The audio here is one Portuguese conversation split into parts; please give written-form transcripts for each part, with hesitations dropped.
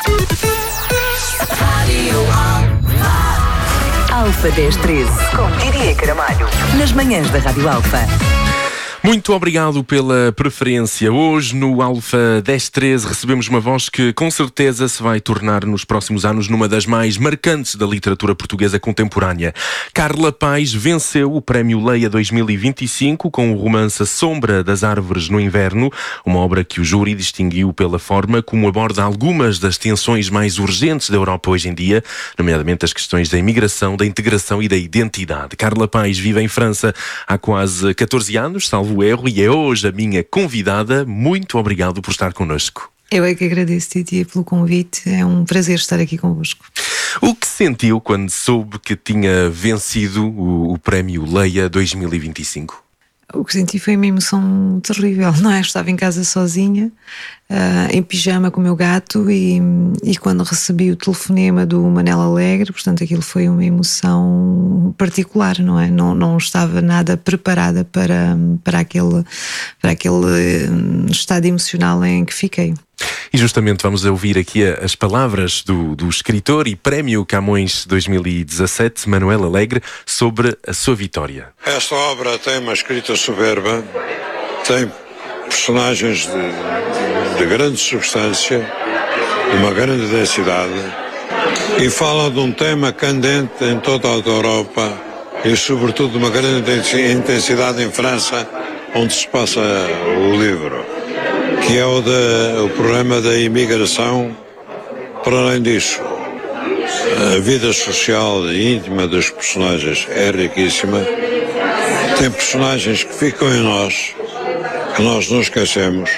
Alfa 1013, com Didier Caramalho, nas manhãs da Rádio Alfa. Muito obrigado pela preferência. Hoje no Alfa 1013 recebemos uma voz que com certeza se vai tornar nos próximos anos numa das mais marcantes da literatura portuguesa contemporânea. Carla Paes venceu o Prémio Leia 2025 com o romance A Sombra das Árvores no Inverno, uma obra que o júri distinguiu pela forma como aborda algumas das tensões mais urgentes da Europa hoje em dia, nomeadamente as questões da imigração, da integração e da identidade. Carla Paes vive em França há quase 14 anos, salvo erro, e é hoje a minha convidada. Muito obrigado por estar connosco. Eu é que agradeço, Titi, pelo convite. É um prazer estar aqui convosco. O que sentiu quando soube que tinha vencido o Prémio Leia 2025? O que senti foi uma emoção terrível, não é? Estava em casa sozinha, em pijama com o meu gato e quando recebi o telefonema do Manel Alegre, portanto aquilo foi uma emoção particular, não é? Não estava nada preparada para aquele estado emocional em que fiquei. E justamente vamos ouvir aqui as palavras do escritor e Prémio Camões 2017, Manuel Alegre, sobre a sua vitória. Esta obra tem uma escrita soberba, tem personagens de grande substância, de uma grande densidade, e fala de um tema candente em toda a Europa e sobretudo de uma grande intensidade em França, onde se passa o livro, que é o problema da imigração. Para além disso, a vida social e íntima dos personagens é riquíssima. Tem personagens que ficam em nós, que nós não esquecemos,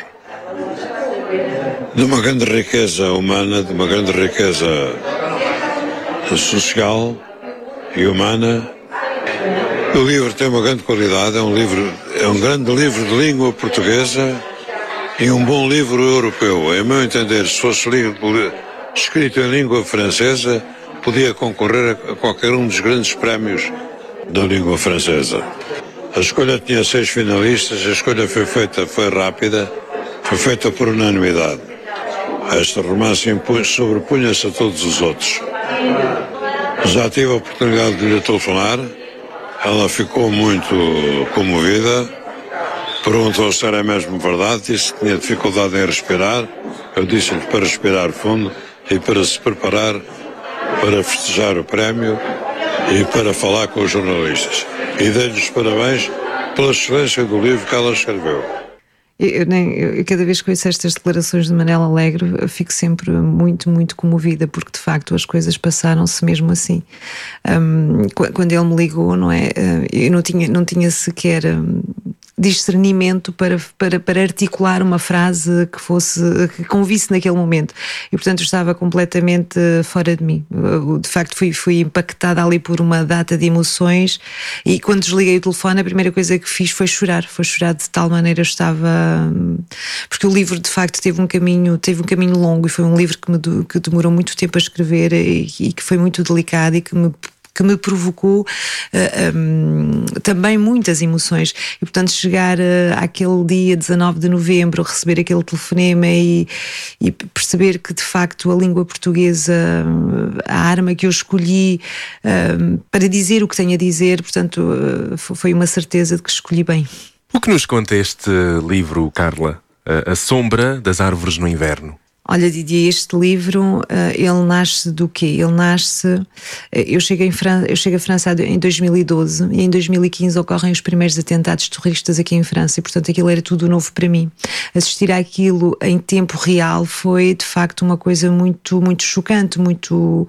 de uma grande riqueza humana, de uma grande riqueza social e humana. O livro tem uma grande qualidade, é um grande livro de língua portuguesa e um bom livro europeu. Em meu entender, se fosse escrito em língua francesa, podia concorrer a qualquer um dos grandes prémios da língua francesa. A escolha tinha 6 finalistas, a escolha foi rápida, foi feita por unanimidade. Este romance sobrepunha-se a todos os outros. Já tive a oportunidade de lhe telefonar, ela ficou muito comovida, perguntou se era mesmo verdade, disse que tinha dificuldade em respirar. Eu disse-lhe para respirar fundo e para se preparar para festejar o prémio e para falar com os jornalistas. E dei-lhe os parabéns pela excelência do livro que ela escreveu. Eu cada vez que ouço estas declarações de Manel Alegre, eu fico sempre muito, muito comovida, porque de facto as coisas passaram-se mesmo assim. Quando ele me ligou, não é? Eu não tinha sequer discernimento para articular uma frase que convisse naquele momento, e portanto eu estava completamente fora de mim. De facto fui impactada ali por uma data de emoções, e quando desliguei o telefone a primeira coisa que fiz foi chorar de tal maneira eu estava, porque o livro de facto teve um caminho longo, e foi um livro que demorou muito tempo a escrever e que foi muito delicado e que me provocou também muitas emoções. E portanto chegar àquele dia 19 de novembro, receber aquele telefonema e perceber que de facto a língua portuguesa, a arma que eu escolhi para dizer o que tenho a dizer, portanto foi uma certeza de que escolhi bem. O que nos conta este livro, Carla? A Sombra das Árvores no Inverno. Olha, Didier, este livro, ele nasce do quê? Eu chego a França em 2012 e em 2015 ocorrem os primeiros atentados terroristas aqui em França, e portanto aquilo era tudo novo para mim. Assistir àquilo em tempo real foi de facto uma coisa muito, muito chocante, muito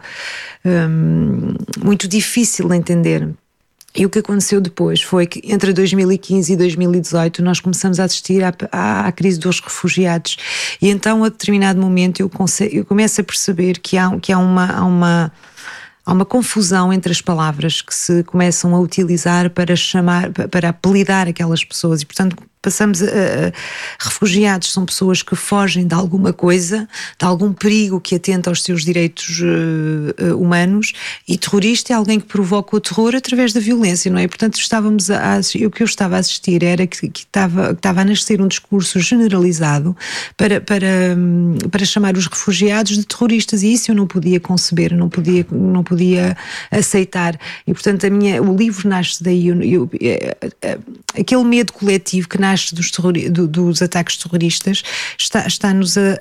difícil de entender. E o que aconteceu depois foi que entre 2015 e 2018 nós começamos a assistir à crise dos refugiados, e então a determinado momento eu começo a perceber que há uma confusão entre as palavras que se começam a utilizar para apelidar aquelas pessoas, e portanto passamos refugiados são pessoas que fogem de alguma coisa, de algum perigo que atenta aos seus direitos humanos, e terrorista é alguém que provoca o terror através da violência, não é? Portanto, o que eu estava a assistir era que estava a nascer um discurso generalizado para chamar os refugiados de terroristas, e isso eu não podia conceber, não podia aceitar. E portanto o livro nasce daí, aquele medo coletivo que nasce dos ataques terroristas está-nos a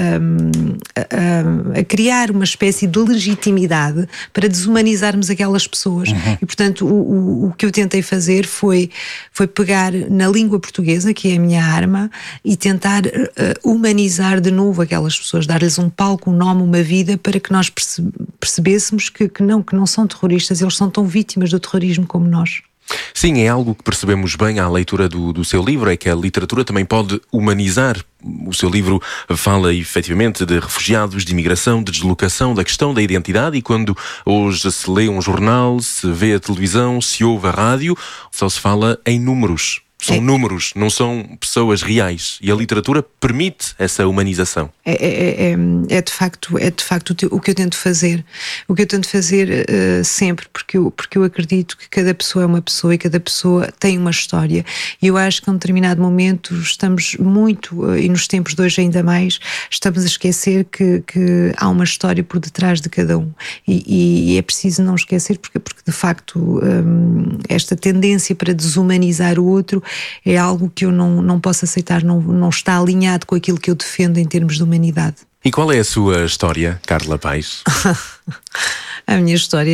criar uma espécie de legitimidade para desumanizarmos aquelas pessoas. E portanto o que eu tentei fazer foi pegar na língua portuguesa, que é a minha arma, e tentar humanizar de novo aquelas pessoas, dar-lhes um palco, um nome, uma vida, para que nós percebêssemos que não são terroristas, eles são tão vítimas do terrorismo como nós. Sim, é algo que percebemos bem à leitura do seu livro, é que a literatura também pode humanizar. O seu livro fala efetivamente de refugiados, de imigração, de deslocação, da questão da identidade, e quando hoje se lê um jornal, se vê a televisão, se ouve a rádio, só se fala em números. São números, não são pessoas reais. E a literatura permite essa humanização. É de facto o que eu tento fazer. O que eu tento fazer sempre, porque eu acredito que cada pessoa é uma pessoa e cada pessoa tem uma história. E eu acho que a um determinado momento estamos muito, e nos tempos de hoje ainda mais, estamos a esquecer que há uma história por detrás de cada um. E é preciso não esquecer, porque de facto esta tendência para desumanizar o outro é algo que eu não posso aceitar, não está alinhado com aquilo que eu defendo em termos de humanidade. E qual é a sua história, Carla Paes? A minha história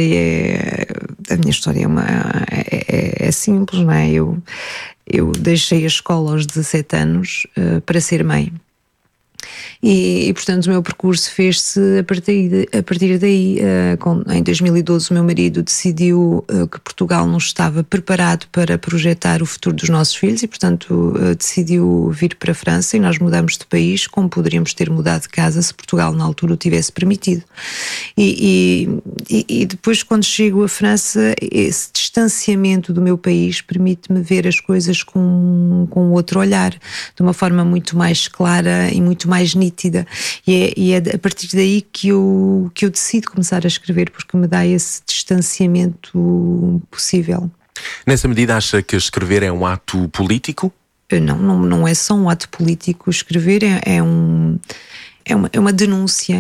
é simples, não é? Eu deixei a escola aos 17 anos para ser mãe. E portanto o meu percurso fez-se a partir daí. Em 2012 o meu marido decidiu que Portugal não estava preparado para projetar o futuro dos nossos filhos, e portanto decidiu vir para a França, e nós mudamos de país como poderíamos ter mudado de casa se Portugal na altura o tivesse permitido. E depois, quando chego à França, esse distanciamento do meu país permite-me ver as coisas com outro olhar, de uma forma muito mais clara e muito mais nítida, e é a partir daí que eu decido começar a escrever, porque me dá esse distanciamento possível. Nessa medida, acha que escrever é um ato político? Não é só um ato político. Escrever é uma denúncia,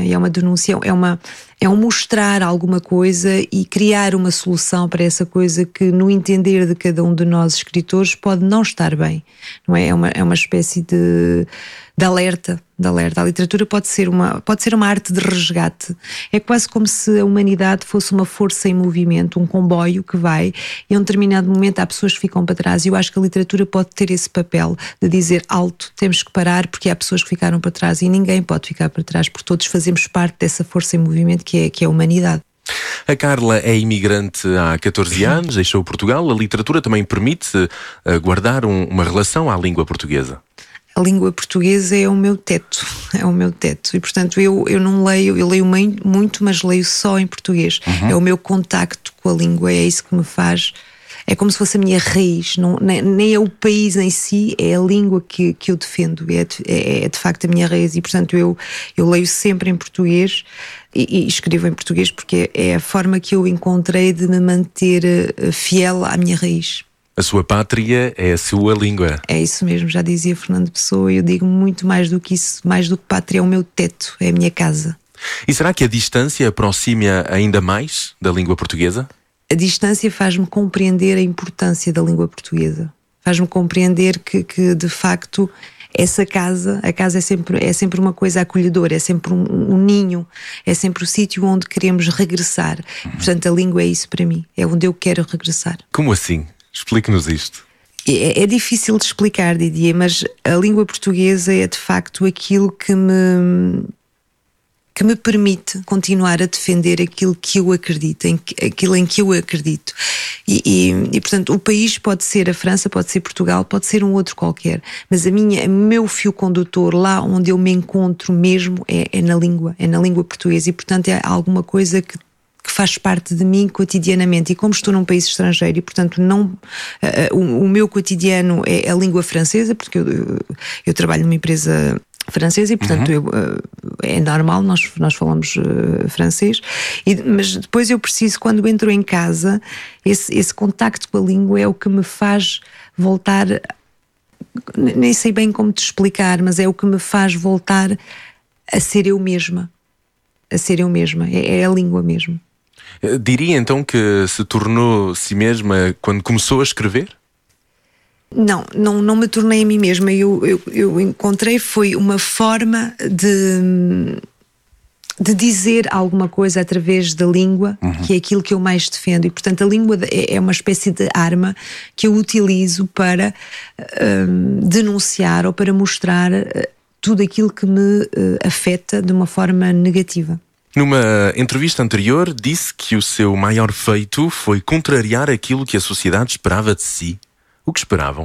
é um mostrar alguma coisa e criar uma solução para essa coisa que, no entender de cada um de nós escritores, pode não estar bem, não é? É uma espécie de alerta. A literatura pode ser uma arte de resgate. É quase como se a humanidade fosse uma força em movimento, um comboio que vai, e a um determinado momento há pessoas que ficam para trás, e eu acho que a literatura pode ter esse papel de dizer alto, temos que parar, porque há pessoas que ficaram para trás, e ninguém pode ficar para trás, porque todos fazemos parte dessa força em movimento que é a humanidade. A Carla é imigrante há 14 anos, deixou Portugal. A literatura também permite guardar uma relação à língua portuguesa. A língua portuguesa é o meu teto, e portanto eu não leio, eu leio muito, mas leio só em português. É o meu contacto com a língua, é isso que me faz, é como se fosse a minha raiz, nem é o país em si, é a língua que eu defendo, é de facto a minha raiz, e portanto eu leio sempre em português e escrevo em português, porque é a forma que eu encontrei de me manter fiel à minha raiz. A sua pátria é a sua língua. É isso mesmo, já dizia Fernando Pessoa, e eu digo muito mais do que isso, mais do que pátria, é o meu teto, é a minha casa. E será que a distância aproxima ainda mais da língua portuguesa? A distância faz-me compreender a importância da língua portuguesa. Faz-me compreender que de facto, a casa é sempre uma coisa acolhedora, é sempre um ninho, é sempre o sítio onde queremos regressar. Portanto, a língua é isso para mim, é onde eu quero regressar. Como assim? Explique-nos isto. É difícil de explicar, Didier, mas a língua portuguesa é de facto aquilo que me permite continuar a defender aquilo que eu acredito, aquilo em que eu acredito. E portanto, o país pode ser a França, pode ser Portugal, pode ser um outro qualquer, mas o meu fio condutor, lá onde eu me encontro mesmo, é na língua portuguesa, e portanto é alguma coisa que que faz parte de mim cotidianamente. E como estou num país estrangeiro e, portanto, o meu cotidiano é a língua francesa, porque eu trabalho numa empresa francesa e, portanto, é normal, nós falamos francês, mas depois eu preciso, quando entro em casa, esse contacto com a língua é o que me faz voltar, nem sei bem como te explicar, mas é o que me faz voltar a ser eu mesma. É a língua mesmo. Diria então que se tornou si mesma quando começou a escrever? Não me tornei a mim mesma. Eu encontrei, foi uma forma de dizer alguma coisa através da língua, que é aquilo que eu mais defendo. E, portanto, a língua é uma espécie de arma que eu utilizo para denunciar ou para mostrar tudo aquilo que me afeta de uma forma negativa. Numa entrevista anterior, disse que o seu maior feito foi contrariar aquilo que a sociedade esperava de si. O que esperavam?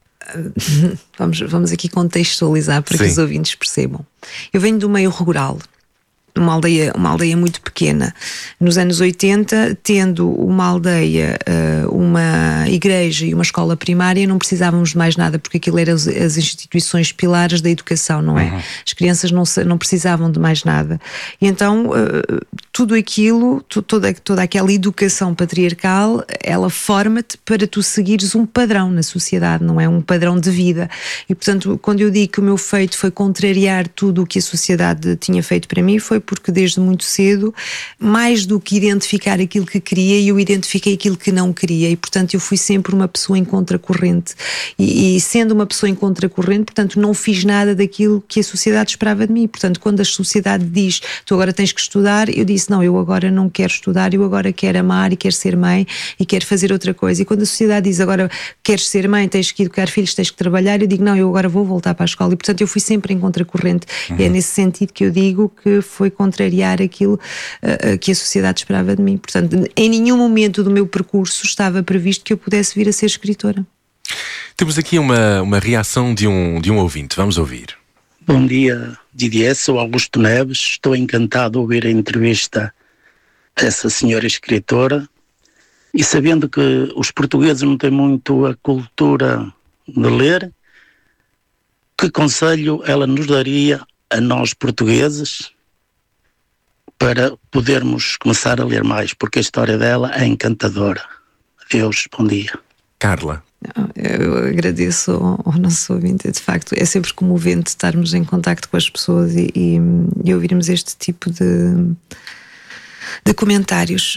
Vamos aqui contextualizar para que os ouvintes percebam. Eu venho do meio rural, uma aldeia muito pequena. Nos anos 80, tendo uma aldeia, uma igreja e uma escola primária, não precisávamos de mais nada, porque aquilo eram as instituições pilares da educação, não é? As crianças não precisavam de mais nada. E então, tudo aquilo, toda aquela educação patriarcal, ela forma-te para tu seguires um padrão na sociedade, não é? Um padrão de vida. E, portanto, quando eu digo que o meu feito foi contrariar tudo o que a sociedade tinha feito para mim, foi porque desde muito cedo, mais do que identificar aquilo que queria, eu identifiquei aquilo que não queria. E, portanto, eu fui sempre uma pessoa em contracorrente. E sendo uma pessoa em contracorrente, portanto, não fiz nada daquilo que a sociedade esperava de mim. Portanto, quando a sociedade diz, tu agora tens que estudar, eu disse, não, eu agora não quero estudar, eu agora quero amar e quero ser mãe e quero fazer outra coisa. E quando a sociedade diz, agora queres ser mãe, tens que educar filhos, tens que trabalhar, eu digo, não, eu agora vou voltar para a escola. E, portanto, eu fui sempre em contracorrente. E é nesse sentido que eu digo que foi contrariar aquilo que a sociedade esperava de mim. Portanto, em nenhum momento do meu percurso estava previsto que eu pudesse vir a ser escritora. Temos aqui uma reação de um ouvinte. Vamos ouvir. Bom dia, Didier, sou Augusto Neves. Estou encantado de ouvir a entrevista a essa senhora escritora e sabendo que os portugueses não têm muito a cultura de ler, que conselho ela nos daria a nós portugueses para podermos começar a ler mais, porque a história dela é encantadora. Adeus, bom dia. Carla. Eu agradeço ao nosso ouvinte. De facto, é sempre comovente estarmos em contacto com as pessoas e ouvirmos este tipo de comentários.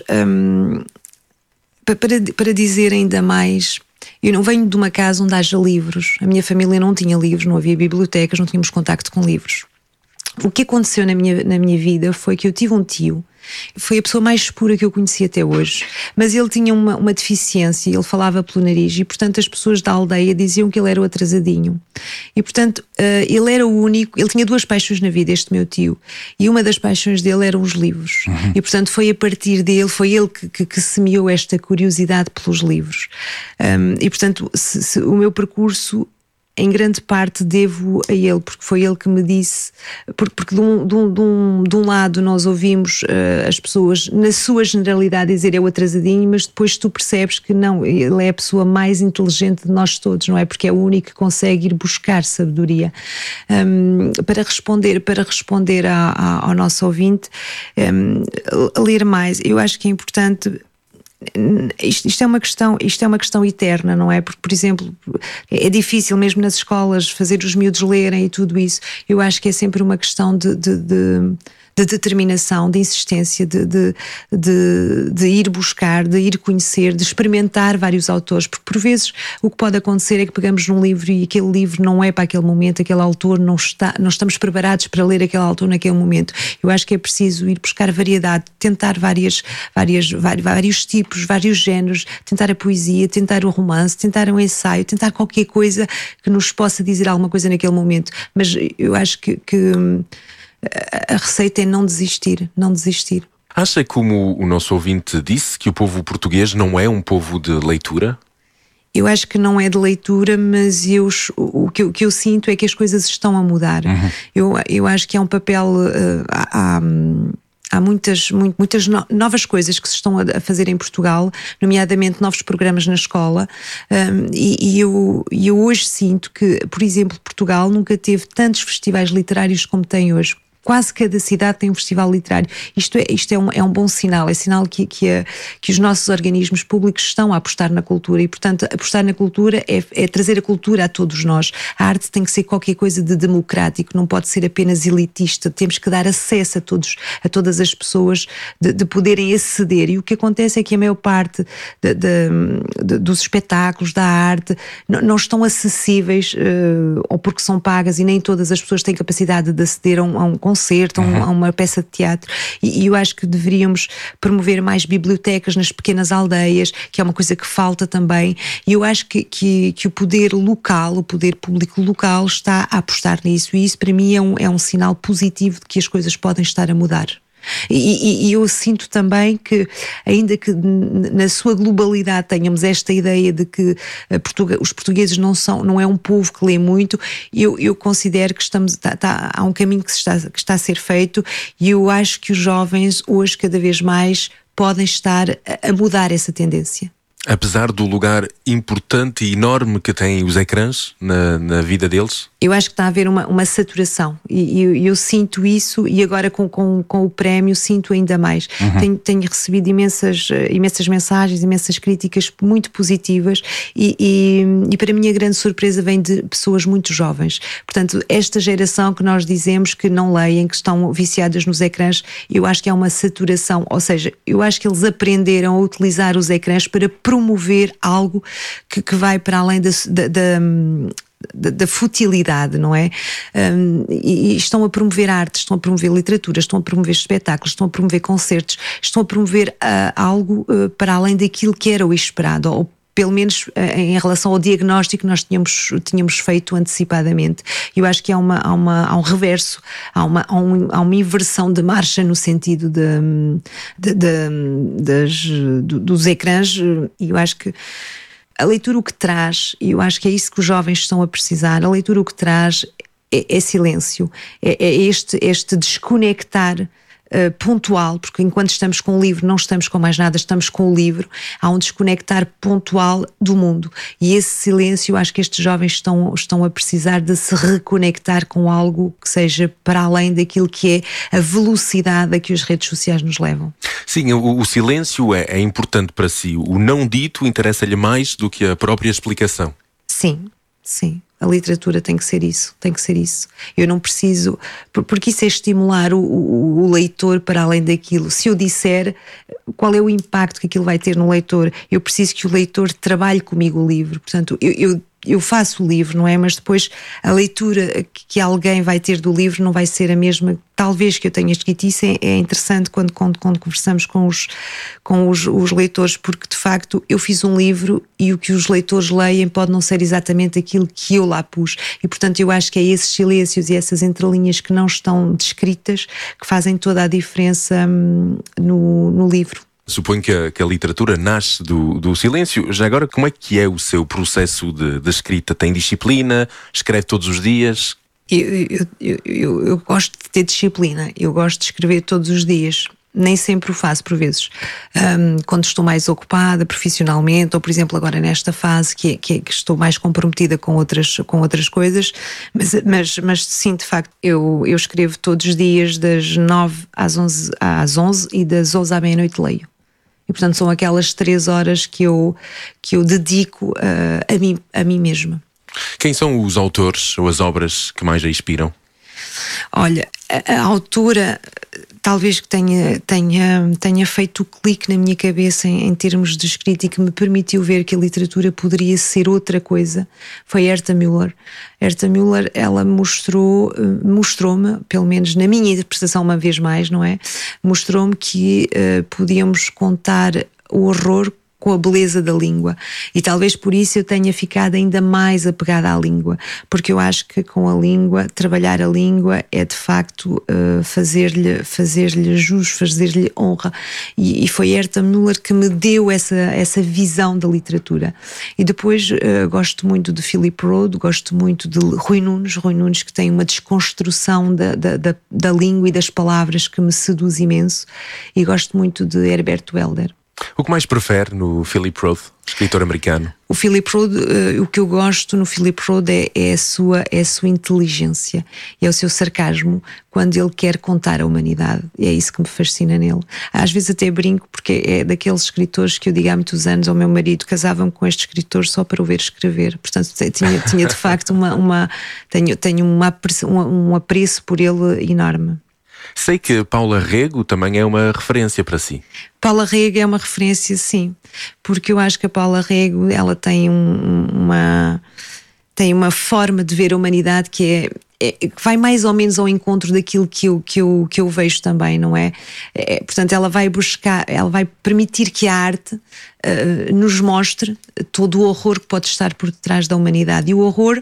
Para dizer ainda mais, eu não venho de uma casa onde haja livros. A minha família não tinha livros, não havia bibliotecas, não tínhamos contacto com livros. O que aconteceu na minha vida foi que eu tive um tio, foi a pessoa mais pura que eu conheci até hoje, mas ele tinha uma deficiência, ele falava pelo nariz e, portanto, as pessoas da aldeia diziam que ele era o atrasadinho. E, portanto, ele era o único, ele tinha duas paixões na vida, este meu tio, e uma das paixões dele eram os livros. E, portanto, foi a partir dele, foi ele que semeou esta curiosidade pelos livros. E, portanto, o meu percurso, em grande parte devo a ele, porque foi ele que me disse, porque de um lado nós ouvimos as pessoas, na sua generalidade, dizer é o atrasadinho, mas depois tu percebes que não, ele é a pessoa mais inteligente de nós todos, não é? Porque é o único que consegue ir buscar sabedoria. Para responder ao nosso ouvinte, ler mais, eu acho que é importante. Isto é uma questão eterna, não é? Porque, por exemplo, é difícil mesmo nas escolas fazer os miúdos lerem e tudo isso. Eu acho que é sempre uma questão de determinação, de insistência, de ir buscar, de ir conhecer, de experimentar vários autores, porque por vezes o que pode acontecer é que pegamos num livro e aquele livro não é para aquele momento, aquele autor não estamos preparados para ler aquele autor naquele momento. Eu acho que é preciso ir buscar variedade, tentar vários tipos, vários géneros, tentar a poesia, tentar o romance, tentar um ensaio, tentar qualquer coisa que nos possa dizer alguma coisa naquele momento. Mas eu acho que a receita é não desistir. Acha, como o nosso ouvinte disse, que o povo português não é um povo de leitura? Eu acho que não é de leitura, mas o que eu sinto é que as coisas estão a mudar. Eu acho que há um papel... Há muitas novas coisas que se estão a fazer em Portugal, nomeadamente novos programas na escola, e eu hoje sinto que, por exemplo, Portugal nunca teve tantos festivais literários como tem hoje. Quase cada cidade tem um festival literário. Isto é um bom sinal, é sinal que os nossos organismos públicos estão a apostar na cultura e, portanto, apostar na cultura é trazer a cultura a todos nós. A arte tem que ser qualquer coisa de democrático, não pode ser apenas elitista, temos que dar acesso a todas as pessoas de poderem aceder. E o que acontece é que a maior parte dos espetáculos, da arte, não estão acessíveis, ou porque são pagas e nem todas as pessoas têm capacidade de aceder a um concerto, a uma peça de teatro, e eu acho que deveríamos promover mais bibliotecas nas pequenas aldeias, que é uma coisa que falta também, e eu acho que o poder local, o poder público local está a apostar nisso, e isso para mim é um sinal positivo de que as coisas podem estar a mudar. E eu sinto também que, ainda que na sua globalidade tenhamos esta ideia de que os portugueses não é um povo que lê muito, eu considero que há um caminho que está a ser feito, e eu acho que os jovens hoje cada vez mais podem estar a mudar essa tendência. Apesar do lugar importante e enorme que têm os ecrãs na vida deles? Eu acho que está a haver uma saturação, e eu sinto isso, e agora com o prémio sinto ainda mais. Tenho recebido imensas mensagens, imensas críticas muito positivas, e para mim a grande surpresa vem de pessoas muito jovens. Portanto, esta geração que nós dizemos que não leem, que estão viciadas nos ecrãs, eu acho que há uma saturação, ou seja, eu acho que eles aprenderam a utilizar os ecrãs para promover algo que vai para além da futilidade, não é? E estão a promover arte, estão a promover literatura, estão a promover espetáculos, estão a promover concertos, estão a promover algo para além daquilo que era o esperado, ou pelo menos em relação ao diagnóstico que nós tínhamos feito antecipadamente. Eu acho que há um reverso, há uma inversão de marcha no sentido dos ecrãs, e eu acho que a leitura o que traz, e eu acho que é isso que os jovens estão a precisar, a leitura o que traz é silêncio, é este desconectar pontual, porque enquanto estamos com o livro não estamos com mais nada, estamos com o livro. Há um desconectar pontual do mundo, e esse silêncio, acho que estes jovens estão a precisar de se reconectar com algo que seja para além daquilo que é a velocidade a que as redes sociais nos levam. Sim, o silêncio é importante para si. O não dito interessa-lhe mais do que a própria explicação. Sim. A literatura tem que ser isso. Eu não preciso, porque isso é estimular o leitor para além daquilo. Se eu disser qual é o impacto que aquilo vai ter no leitor, eu preciso que o leitor trabalhe comigo o livro. Portanto, eu faço o livro, não é? Mas depois a leitura que alguém vai ter do livro não vai ser a mesma, talvez, que eu tenha escrito. Isso é interessante quando conversamos com os leitores, porque de facto eu fiz um livro e o que os leitores leem pode não ser exatamente aquilo que eu lá pus, e portanto eu acho que é esses silêncios e essas entrelinhas que não estão descritas que fazem toda a diferença no livro. Suponho que a literatura nasce do silêncio. Já agora, como é que é o seu processo de escrita? Tem disciplina? Escreve todos os dias? Eu gosto de ter disciplina. Eu gosto de escrever todos os dias. Nem sempre o faço, por vezes. Quando estou mais ocupada profissionalmente, ou por exemplo agora nesta fase que estou mais comprometida com outras coisas, mas sim, de facto, eu escrevo todos os dias das 9 às 11 e das 11 à meia-noite leio. E portanto são aquelas 3 horas que eu dedico a mim mesma. Quem são os autores ou as obras que mais a inspiram? Olha, a autora talvez que tenha feito o clique na minha cabeça em termos de escrita e que me permitiu ver que a literatura poderia ser outra coisa foi Herta Müller. Herta Müller, ela mostrou-me, pelo menos na minha interpretação uma vez mais, não é? Mostrou-me que podíamos contar o horror com a beleza da língua, e talvez por isso eu tenha ficado ainda mais apegada à língua, porque eu acho que com a língua, trabalhar a língua é de facto fazer-lhe jus, fazer-lhe honra, e foi Herta Müller que me deu essa visão da literatura. E depois gosto muito de Philip Roth, gosto muito de Rui Nunes, que tem uma desconstrução da língua e das palavras que me seduz imenso, e gosto muito de Herbert Welder. O que mais prefere no Philip Roth, escritor americano? O Philip Roth, o que eu gosto no Philip Roth é a sua inteligência, é o seu sarcasmo quando ele quer contar a humanidade. E é isso que me fascina nele. Às vezes até brinco, porque é daqueles escritores que eu digo há muitos anos ao meu marido: casava-me com este escritor só para o ver escrever. Portanto, tinha de facto tenho um apreço por ele enorme. Sei que Paula Rego também é uma referência para si. Paula Rego é uma referência, sim, porque eu acho que a Paula Rego, ela tem uma forma de ver a humanidade que vai mais ou menos ao encontro daquilo que eu vejo também, não é? Portanto, ela vai permitir que a arte nos mostre todo o horror que pode estar por detrás da humanidade. E o horror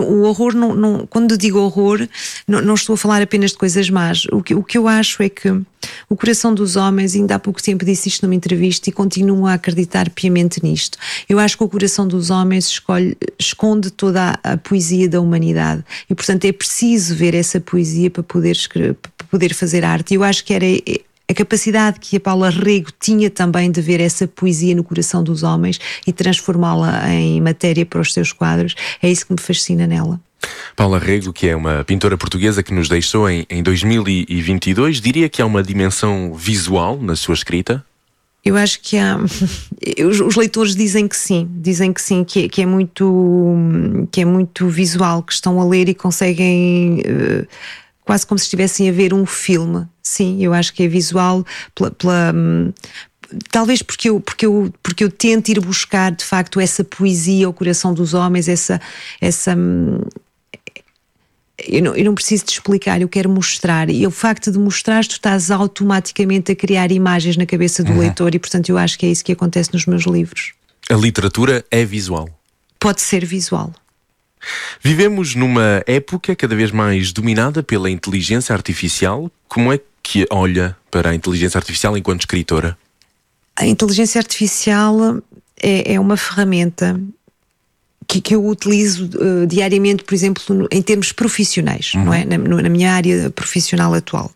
não, quando digo horror, não estou a falar apenas de coisas más. O que eu acho é que o coração dos homens, ainda há pouco tempo disse isto numa entrevista e continuo a acreditar piamente nisto. Eu acho que o coração dos homens esconde toda a poesia da humanidade, e portanto é preciso ver essa poesia para poder fazer arte. E eu acho que era a capacidade que a Paula Rego tinha também de ver essa poesia no coração dos homens e transformá-la em matéria para os seus quadros. É isso que me fascina nela. Paula Rego, que é uma pintora portuguesa que nos deixou em 2022, diria que há uma dimensão visual na sua escrita? Eu acho que há. Os leitores dizem que sim, que é muito visual, que estão a ler e conseguem, quase como se estivessem a ver um filme. Sim, eu acho que é visual talvez porque eu tento ir buscar de facto essa poesia ao coração dos homens, eu não preciso te explicar, eu quero mostrar, e o facto de mostrar, tu estás automaticamente a criar imagens na cabeça do leitor, e portanto eu acho que é isso que acontece nos meus livros. A literatura é visual? Pode ser visual. Vivemos numa época cada vez mais dominada pela inteligência artificial. Como é que olha para a inteligência artificial enquanto escritora? A inteligência artificial é uma ferramenta que eu utilizo diariamente, por exemplo, em termos profissionais, não é? Na minha área profissional atual.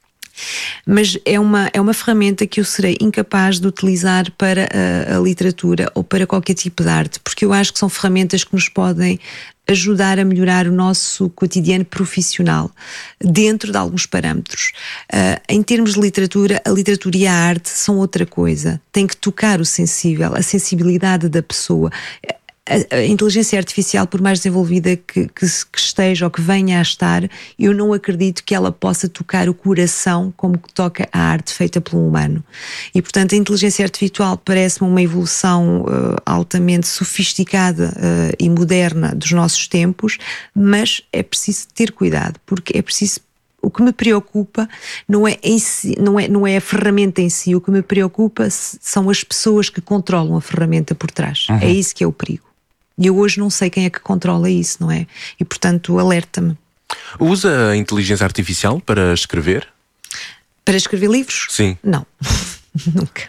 Mas é uma ferramenta que eu serei incapaz de utilizar para a literatura ou para qualquer tipo de arte, porque eu acho que são ferramentas que nos podem ajudar a melhorar o nosso cotidiano profissional dentro de alguns parâmetros. Em termos de literatura, a literatura e a arte são outra coisa. Tem que tocar o sensível, a sensibilidade da pessoa. A inteligência artificial, por mais desenvolvida que esteja ou que venha a estar, eu não acredito que ela possa tocar o coração como toca a arte feita pelo humano. E, portanto, a inteligência artificial parece-me uma evolução altamente sofisticada e moderna dos nossos tempos, mas é preciso ter cuidado, porque é preciso. O que me preocupa não é a ferramenta em si, o que me preocupa são as pessoas que controlam a ferramenta por trás. É isso que é o perigo. E eu hoje não sei quem é que controla isso, não é? E, portanto, alerta-me. Usa a inteligência artificial para escrever? Para escrever livros? Sim. Não. Nunca.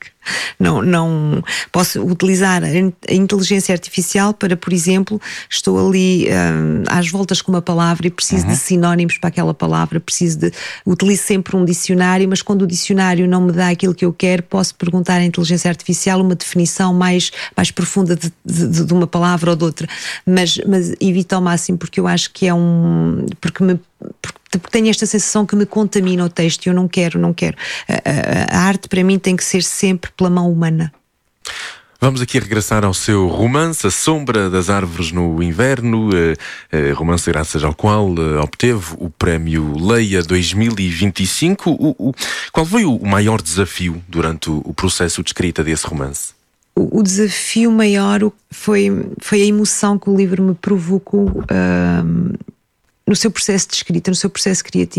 Não posso utilizar a inteligência artificial para, por exemplo, estou ali às voltas com uma palavra e preciso de sinónimos para aquela palavra, utilizo sempre um dicionário, mas quando o dicionário não me dá aquilo que eu quero, posso perguntar à inteligência artificial uma definição mais profunda de uma palavra ou de outra, mas evito ao máximo, porque eu acho que porque tenho esta sensação que me contamina o texto e eu não quero. A arte para mim tem que ser sempre pela mão humana. Vamos aqui regressar ao seu romance A Sombra das Árvores no Inverno, romance graças ao qual obteve o prémio Leia 2025. Qual foi o maior desafio durante o processo de escrita desse romance? O desafio maior foi a emoção que o livro me provocou no seu processo de escrita, no seu processo criativo.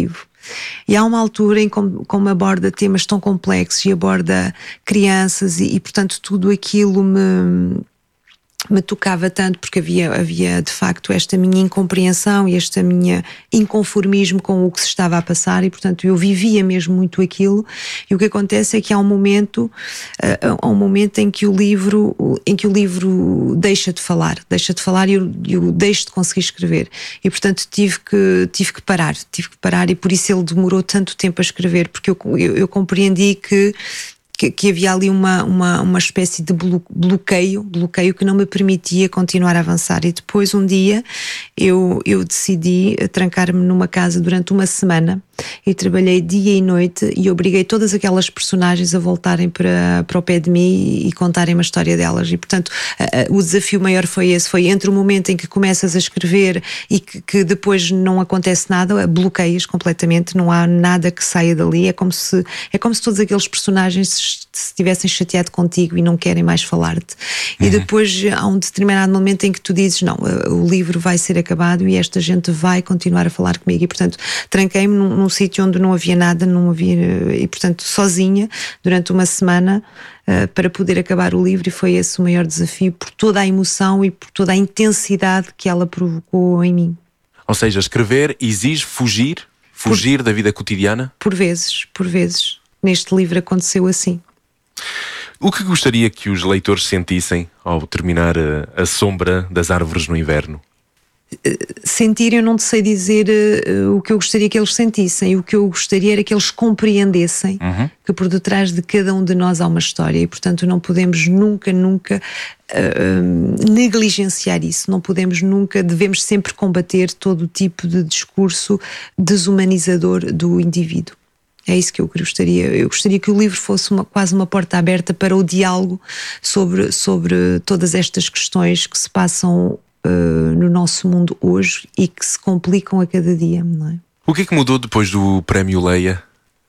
E há uma altura em como aborda temas tão complexos e aborda crianças e portanto tudo aquilo me tocava tanto, porque havia de facto esta minha incompreensão e este minha inconformismo com o que se estava a passar, e portanto eu vivia mesmo muito aquilo. E o que acontece é que há um momento em que o livro deixa de falar e eu deixo de conseguir escrever, e portanto tive que parar, e por isso ele demorou tanto tempo a escrever, porque eu compreendi que havia ali uma espécie de bloqueio que não me permitia continuar a avançar. E depois um dia eu decidi trancar-me numa casa durante uma semana e trabalhei dia e noite e obriguei todas aquelas personagens a voltarem para o pé de mim e contarem uma história delas. E portanto o desafio maior foi esse, foi entre o momento em que começas a escrever e que depois não acontece nada, bloqueias completamente, não há nada que saia dali, é como se todos aqueles personagens se tivessem chateado contigo e não querem mais falar-te. E depois há um determinado momento em que tu dizes, não, o livro vai ser acabado e esta gente vai continuar a falar comigo. E portanto tranquei-me num sítio onde não havia nada, e portanto sozinha durante uma semana para poder acabar o livro, e foi esse o maior desafio, por toda a emoção e por toda a intensidade que ela provocou em mim. Ou seja, escrever exige fugir da vida cotidiana? Por vezes. Neste livro aconteceu assim. O que gostaria que os leitores sentissem ao terminar A Sombra das Árvores no Inverno? Sentir, eu não te sei dizer o que eu gostaria que eles sentissem. O que eu gostaria era que eles compreendessem que por detrás de cada um de nós há uma história, e portanto não podemos nunca negligenciar isso. Não podemos nunca, devemos sempre combater todo o tipo de discurso desumanizador do indivíduo. É isso que eu gostaria. Eu gostaria que o livro fosse quase uma porta aberta para o diálogo sobre todas estas questões que se passam no nosso mundo hoje e que se complicam a cada dia, não é? O que é que mudou depois do Prémio Leia?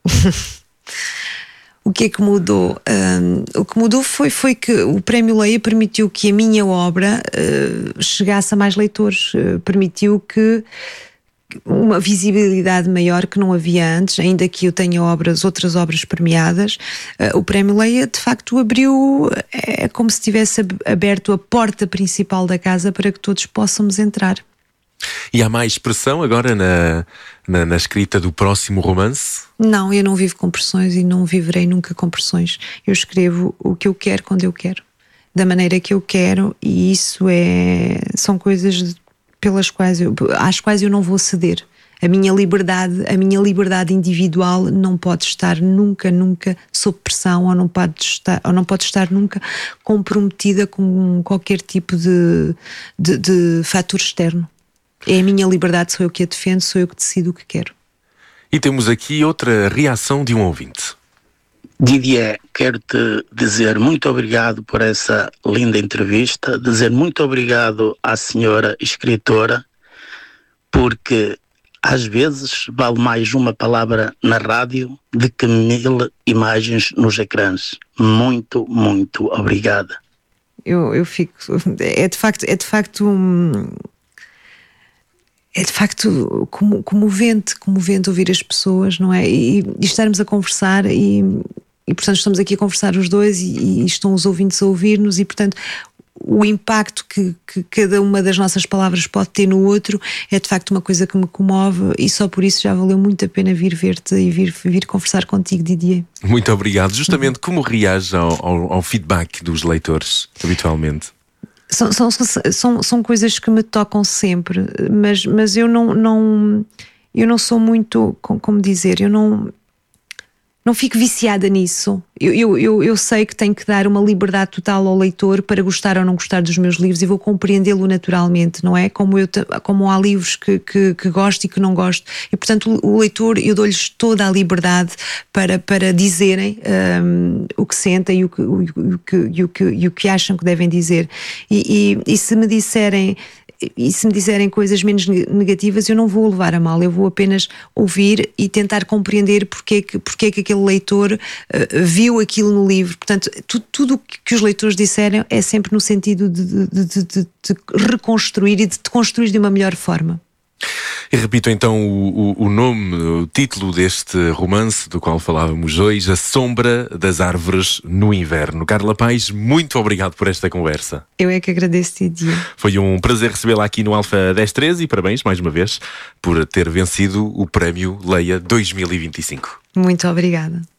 O que é que mudou? O que mudou foi que o Prémio Leia permitiu que a minha obra chegasse a mais leitores, permitiu que uma visibilidade maior que não havia antes, ainda que eu tenha outras obras premiadas. O Prémio Leia de facto abriu, é como se tivesse aberto a porta principal da casa para que todos possamos entrar. E há mais pressão agora na escrita do próximo romance? Não, eu não vivo com pressões e não viverei nunca com pressões. Eu escrevo o que eu quero quando eu quero, da maneira que eu quero, e isso são coisas às quais eu não vou ceder. A minha liberdade individual não pode estar nunca sob pressão, ou não pode estar nunca comprometida com qualquer tipo de fator externo. É a minha liberdade, sou eu que a defendo, sou eu que decido o que quero. E temos aqui outra reação de um ouvinte. Didier, quero-te dizer muito obrigado por essa linda entrevista, dizer muito obrigado à senhora escritora, porque às vezes vale mais uma palavra na rádio do que 1000 imagens nos ecrãs. Muito, muito obrigada. Eu fico... É de facto comovente ouvir as pessoas, não é? E estarmos a conversar e portanto estamos aqui a conversar os dois e estão os ouvintes a ouvir-nos, e portanto o impacto que cada uma das nossas palavras pode ter no outro é de facto uma coisa que me comove, e só por isso já valeu muito a pena vir ver-te e vir conversar contigo, Didier. Muito obrigado. Justamente como reages ao feedback dos leitores habitualmente? São coisas que me tocam sempre, mas eu não sou muito, como dizer, eu não fico viciada nisso. Eu sei que tenho que dar uma liberdade total ao leitor para gostar ou não gostar dos meus livros, e vou compreendê-lo naturalmente, não é? Como há livros que gosto e que não gosto, e portanto o leitor, eu dou-lhes toda a liberdade para dizerem o que sentem e o que acham que devem dizer, e se me disserem coisas menos negativas, eu não vou levar a mal, eu vou apenas ouvir e tentar compreender porque é que aquele leitor viu aquilo no livro. Portanto, tudo o que os leitores disserem é sempre no sentido de reconstruir e de te construir de uma melhor forma. E repito então o nome, o título deste romance do qual falávamos hoje, A Sombra das Árvores no Inverno. Carla Paes, muito obrigado por esta conversa. Eu é que agradeço, Didier. Foi um prazer recebê-la aqui no Alfa 1013 e parabéns mais uma vez por ter vencido o prémio Leia 2025. Muito obrigada.